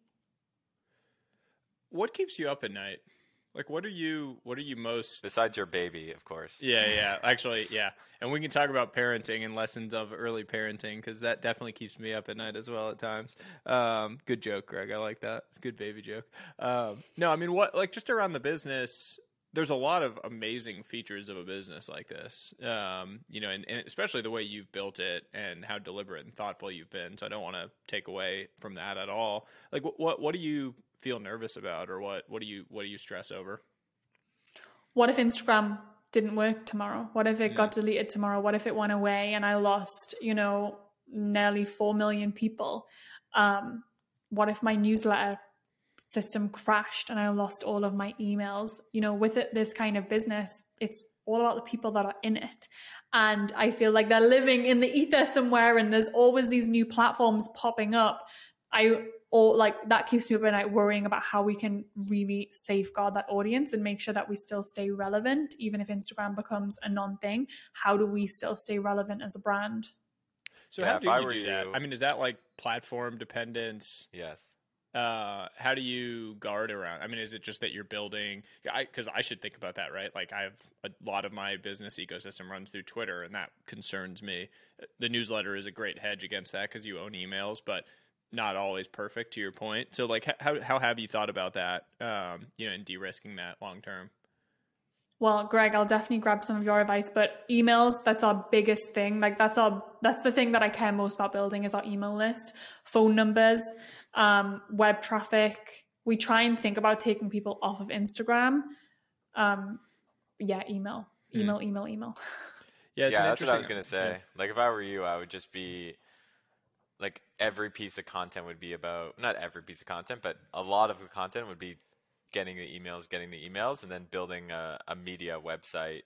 What keeps you up at night? Like, what are you most... Besides your baby, of course. Yeah. Actually, yeah. And we can talk about parenting and lessons of early parenting, because that definitely keeps me up at night as well at times. Good joke, Greg. I like that. It's a good baby joke. No, I mean, just around the business, there's a lot of amazing features of a business like this, and especially the way you've built it and how deliberate and thoughtful you've been. So I don't want to take away from that at all. Like, what do you feel nervous about, or what do you stress over? What if Instagram didn't work tomorrow? What if it got deleted tomorrow? What if it went away and I lost, nearly 4 million people? What if my newsletter system crashed and I lost all of my emails? With this kind of business, it's all about the people that are in it. And I feel like they're living in the ether somewhere, and there's always these new platforms popping up. That keeps me up at night, worrying about how we can really safeguard that audience and make sure that we still stay relevant, even if Instagram becomes a non-thing. How do we still stay relevant as a brand? So how do you do that? I mean, is that like platform dependence? Yes. How do you guard around? I mean, is it just that you're building? Because I should think about that, right? Like, I have a lot of my business ecosystem runs through Twitter, and that concerns me. The newsletter is a great hedge against that because you own emails, but not always perfect, to your point. So, like, how have you thought about that? And de-risking that long term? Well, Greg, I'll definitely grab some of your advice, but emails, that's our biggest thing. Like that's the thing that I care most about building is our email list, phone numbers, web traffic. We try and think about taking people off of Instagram. Email. Yeah, that's what I was going to say. Like if I were you, I would just be like every piece of content would be about, not every piece of content, but a lot of the content would be getting the emails, and then building a media website,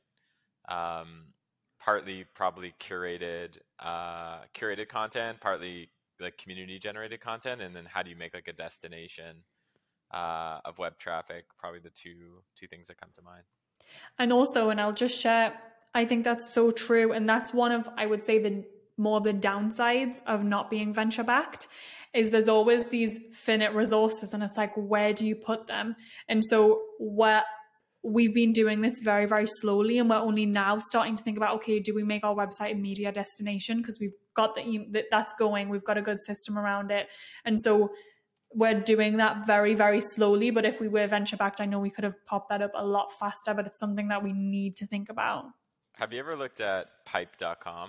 partly probably curated content, partly like community generated content, and then how do you make like a destination of web traffic? Probably the two things that come to mind. And also, and I'll just share, I think that's so true, and that's one of, I would say, the more of the downsides of not being venture backed is there's always these finite resources, and it's like, where do you put them? And so we've been doing this very, very slowly, and we're only now starting to think about, okay, do we make our website a media destination? Because we've got that's going, we've got a good system around it. And so we're doing that very, very slowly. But if we were venture backed, I know we could have popped that up a lot faster, but it's something that we need to think about. Have you ever looked at pipe.com?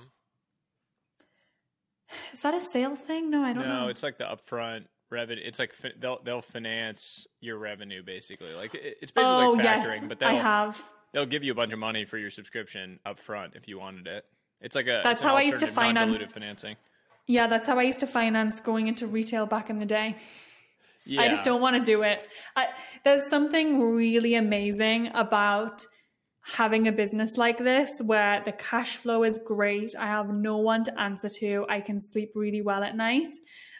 Is that a sales thing? No, I don't know. No, it's like the upfront revenue. It's like they'll finance your revenue basically. Like it's basically like factoring, yes, but they'll give you a bunch of money for your subscription upfront if you wanted it. It's like that's how I used to finance financing. Yeah, that's how I used to finance going into retail back in the day. Yeah. I just don't want to do it. There's something really amazing about having a business like this where the cash flow is great. I have no one to answer to. I can sleep really well at night.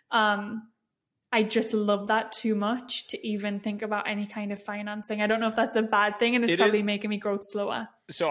I just love that too much to even think about any kind of financing. I don't know if that's a bad thing, and it's probably making me grow slower. So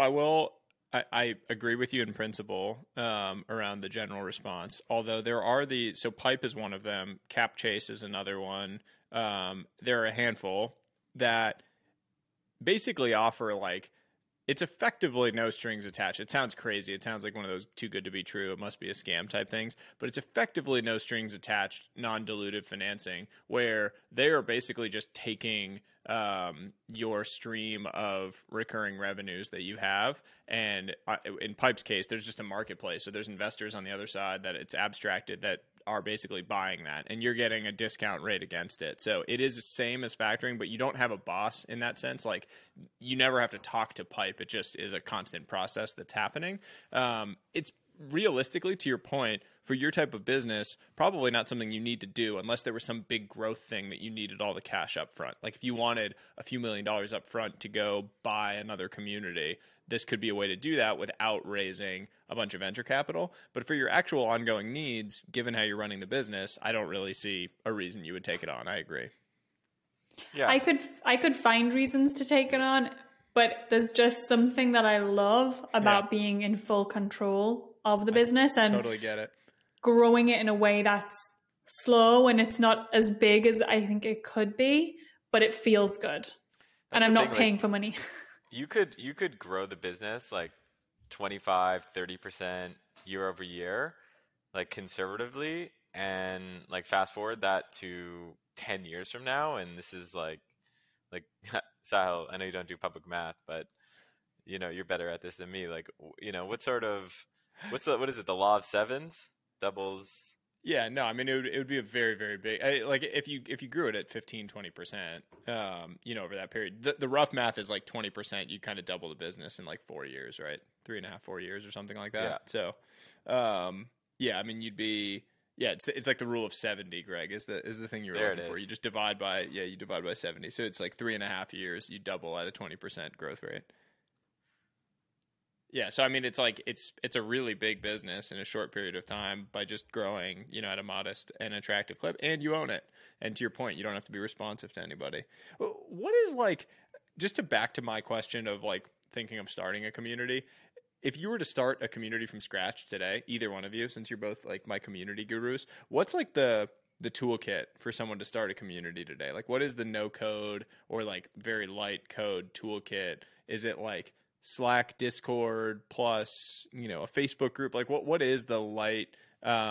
I agree with you in principle around the general response. Although there are so Pipe is one of them. Cap Chase is another one. There are a handful that basically offer like, it's effectively no strings attached. It sounds crazy. It sounds like one of those too good to be true, it must be a scam type things, but it's effectively no strings attached, non-dilutive financing where they are basically just taking your stream of recurring revenues that you have. And in Pipe's case, there's just a marketplace. So there's investors on the other side that it's abstracted that are basically buying that, and you're getting a discount rate against it. So it is the same as factoring, but you don't have a boss in that sense. Like you never have to talk to Pipe. It just is a constant process that's happening. It's realistically, to your point, for your type of business, probably not something you need to do unless there was some big growth thing that you needed all the cash up front. Like if you wanted a few $1 million up front to go buy another community, this could be a way to do that without raising a bunch of venture capital. But for your actual ongoing needs, given how you're running the business, I don't really see a reason you would take it on. I agree. Yeah, I could find reasons to take it on, but there's just something that I love about being in full control of the business and totally get it. Growing it in a way that's slow and it's not as big as I think it could be, but it feels good. And I'm not paying for money. You could grow the business like 25-30% year over year, like conservatively, and like fast forward that to 10 years from now, and this is like Sahil, I know you don't do public math, but you know you're better at this than me. Like, you know, what is it? The law of sevens, doubles. Yeah, no, I mean it would be a very, very big, like if you grew it at 15-20%, you know, over that period. The rough math is like 20%. You kind of double the business in like 4 years, right? 3.5-4 years or something like that. Yeah. So, yeah, I mean you'd be. Yeah, it's like the rule of 70, Greg, is the thing you were looking for. You just divide by 70. So it's like 3.5 years, you double at a 20% growth rate. Yeah, so I mean it's like it's a really big business in a short period of time by just growing, you know, at a modest and attractive clip, and you own it. And to your point, you don't have to be responsive to anybody. What is like, just to back to my question of like thinking of starting a community, if you were to start a community from scratch today, either one of you, since you're both like my community gurus, what's like the toolkit for someone to start a community today? Like what is the no code or like very light code toolkit? Is it like Slack, Discord, plus, you know, a Facebook group? Like what is the light,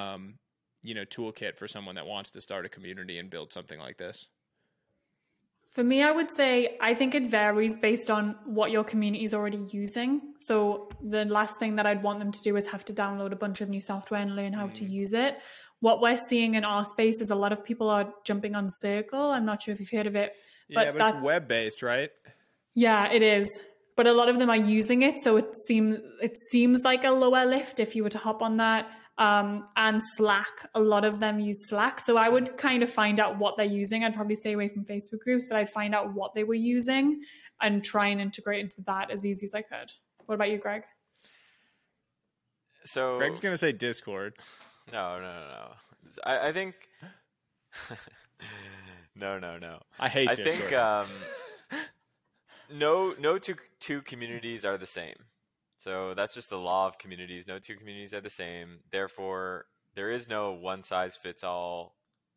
you know, toolkit for someone that wants to start a community and build something like this? For me, I would say I think it varies based on what your community is already using. So the last thing that I'd want them to do is have to download a bunch of new software and learn how to use it. What we're seeing in our space is a lot of people are jumping on Circle. I'm not sure if you've heard of it. But it's web-based, right? Yeah, it is. But a lot of them are using it. So it seems like a lower lift if you were to hop on that. And Slack, a lot of them use Slack. So I would kind of find out what they're using. I'd probably stay away from Facebook groups, but I'd find out what they were using and try and integrate into that as easy as I could. What about you, Greg? So Greg's going to say Discord. No. I think no. I hate Discord. I think no two communities are the same. So that's just the law of communities. No two communities are the same. Therefore, there is no one-size-fits-all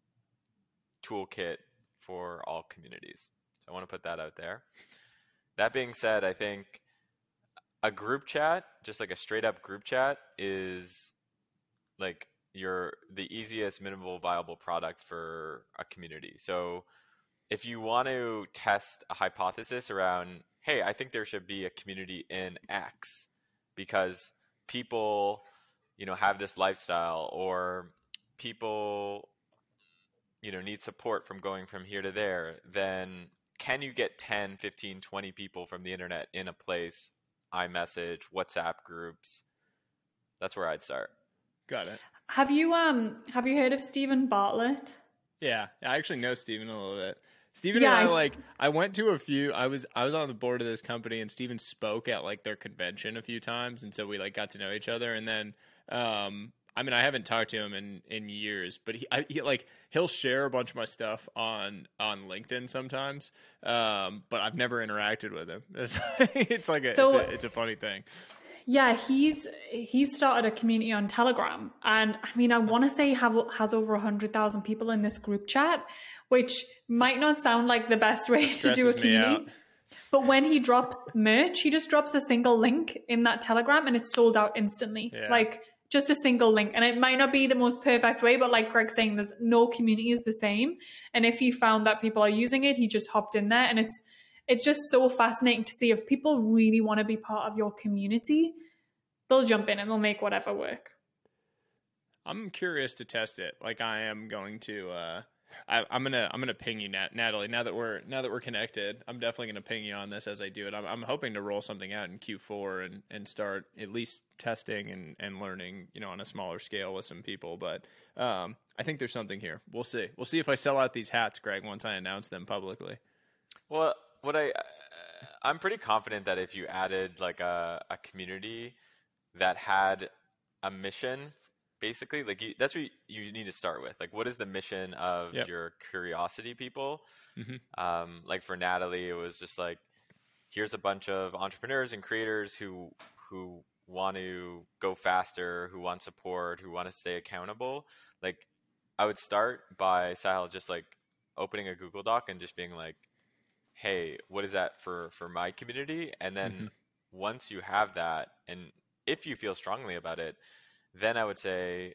toolkit for all communities. So I want to put that out there. That being said, I think a group chat, just like a straight-up group chat, is like the easiest minimal viable product for a community. So if you want to test a hypothesis around, hey, I think there should be a community in X, because people, have this lifestyle, or people, need support from going from here to there, then can you get 10, 15, 20 people from the internet in a place, iMessage, WhatsApp groups? That's where I'd start. Got it. Have you heard of Stephen Bartlett? Yeah, I actually know Stephen a little bit. Stephen and I went to a few. I was on the board of this company, and Stephen spoke at their convention a few times, and so we got to know each other. And then, I haven't talked to him in years, but he'll share a bunch of my stuff on LinkedIn sometimes. But I've never interacted with him. It's a funny thing. Yeah, he's started a community on Telegram, and I want to say has over 100,000 people in this group chat, which might not sound like the best way to do a community. But when he drops merch, he just drops a single link in that Telegram and it's sold out instantly. Yeah. Just a single link. And it might not be the most perfect way, but like Greg's saying, there's no community is the same. And if he found that people are using it, he just hopped in there. And it's just so fascinating to see if people really want to be part of your community, they'll jump in and they'll make whatever work. I'm curious to test it. I am going to, I'm gonna ping you, Natalie. Now that we're connected, I'm definitely gonna ping you on this as I do it. I'm hoping to roll something out in Q4 and start at least testing and learning, on a smaller scale with some people. But I think there's something here. We'll see. We'll see if I sell out these hats, Greg, once I announce them publicly. Well, I'm pretty confident that if you added a community that had a mission. Basically, that's what you need to start with. What is the mission of your curiosity people? Mm-hmm. For Natalie, it was just here's a bunch of entrepreneurs and creators who want to go faster, who want support, who want to stay accountable. I would start by Sahil just opening a Google Doc and just being hey, what is that for my community? And then once you have that, and if you feel strongly about it, then I would say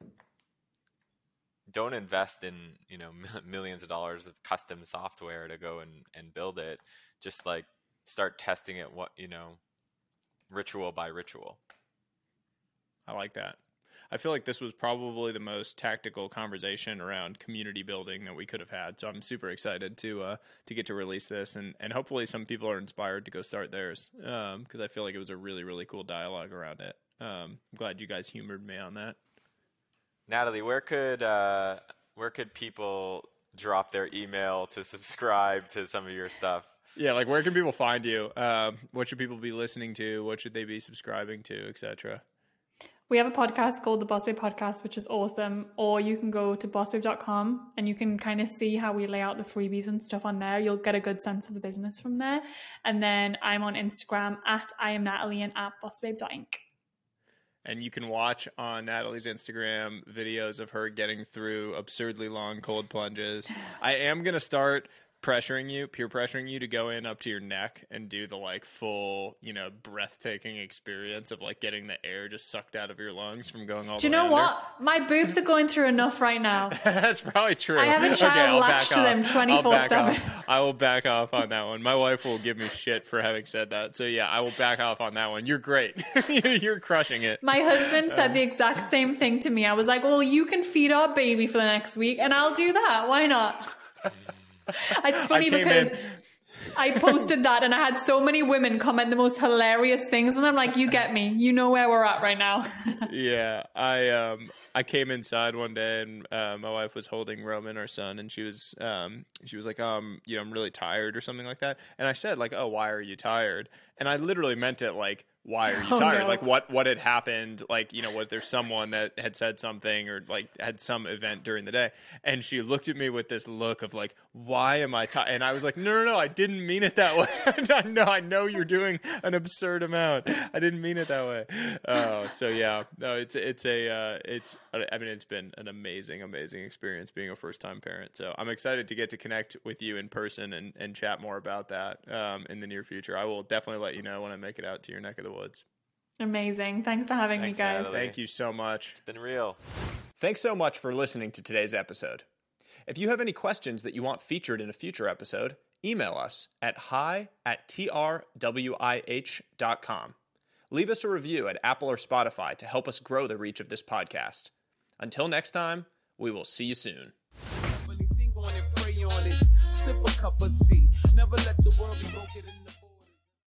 don't invest in, millions of dollars of custom software to go and build it. Just start testing it, ritual by ritual. I like that. I feel like this was probably the most tactical conversation around community building that we could have had. So I'm super excited to get to release this, and hopefully some people are inspired to go start theirs, because I feel like it was a really, really cool dialogue around it. I'm glad you guys humored me on that. Natalie, where could people drop their email to subscribe to some of your stuff? Yeah, where can people find you? What should people be listening to? What should they be subscribing to, etc.? We have a podcast called the Boss Babe Podcast, which is awesome. Or you can go to bossbabe.com and you can kind of see how we lay out the freebies and stuff on there. You'll get a good sense of the business from there. And then I'm on Instagram at I am Natalie and at bossbabe.inc. And you can watch on Natalie's Instagram videos of her getting through absurdly long cold plunges. I am going to start peer pressuring you to go in up to your neck and do the like full, breathtaking experience of like getting the air just sucked out of your lungs from going all the way. Do you know under. what? My boobs are going through enough right now. That's probably true. I have a child latched to them 24/7. I will back off on that one. My wife will give me shit for having said that. So yeah, I will back off on that one. You're great. You're crushing it. My husband said the exact same thing to me. I was like, well, you can feed our baby for the next week and I'll do that. Why not? It's funny because I posted that and I had so many women comment the most hilarious things and I'm like, you get me. You know where we're at right now. Yeah. I came inside one day and my wife was holding Roman, our son, and she was like, I'm really tired or something like that. And I said like, oh, why are you tired? And I literally meant it like, why are you tired? No. Like what had happened? Like, was there someone that had said something or like had some event during the day? And she looked at me with this look of like, why am I tired? And I was like, no, I didn't mean it that way. I know you're doing an absurd amount. I didn't mean it that way. Oh, so yeah, no, it's been an amazing experience being a first time parent. So I'm excited to get to connect with you in person and chat more about that in the near future. I will definitely let you know when I make it out to your neck of the woods. Amazing. Thanks for having me, guys. Natalie. Thank you so much. It's been real. Thanks so much for listening to today's episode. If you have any questions that you want featured in a future episode, email us at hi@trwih.com. Leave us a review at Apple or Spotify to help us grow the reach of this podcast. Until next time, we will see you soon. Sip a cup of tea. Never let the world be broken in the